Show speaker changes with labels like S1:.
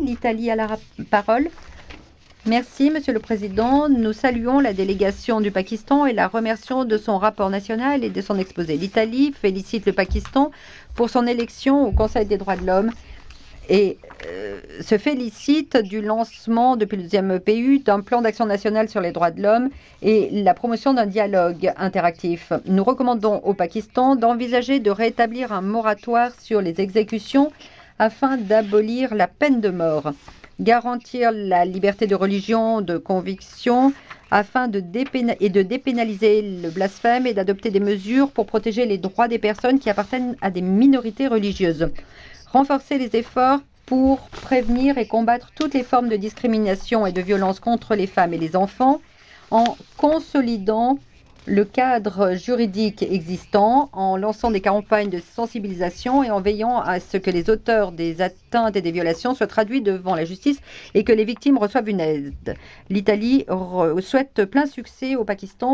S1: l'Italie a la parole. Merci, Monsieur le Président. Nous saluons la délégation du Pakistan et la remercions de son rapport national et de son exposé. L'Italie félicite le Pakistan pour son élection au Conseil des droits de l'homme et se félicite du lancement depuis le deuxième EPU d'un plan d'action national sur les droits de l'homme et la promotion d'un dialogue interactif. Nous recommandons au Pakistan d'envisager de rétablir un moratoire sur les exécutions afin d'abolir la peine de mort, garantir la liberté de religion, de conviction, afin de dépénaliser le blasphème et d'adopter des mesures pour protéger les droits des personnes qui appartiennent à des minorités religieuses. Renforcer les efforts pour prévenir et combattre toutes les formes de discrimination et de violence contre les femmes et les enfants en consolidant le cadre juridique existant, en lançant des campagnes de sensibilisation et en veillant à ce que les auteurs des atteintes et des violations soient traduits devant la justice et que les victimes reçoivent une aide. L'Italie souhaite plein succès au Pakistan